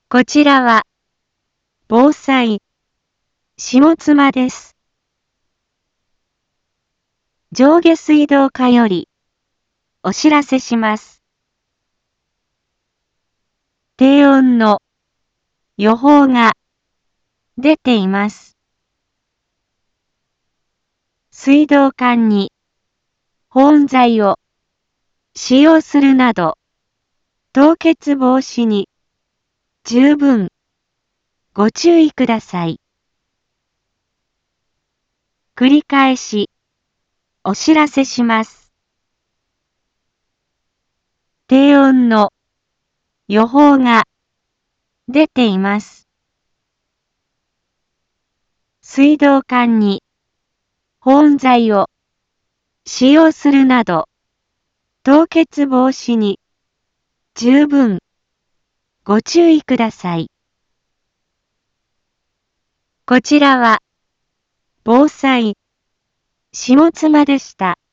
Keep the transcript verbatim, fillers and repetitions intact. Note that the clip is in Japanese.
こちらは、防災、下妻です。上下水道課より、お知らせします。低温の予報が出ています。水道管に保温材を使用するなど、凍結防止に十分ご注意ください。繰り返しお知らせします。低温の予報が出ています。水道管に保温材を使用するなど、凍結防止に十分ご注意ください。こちらは防災、下妻でした。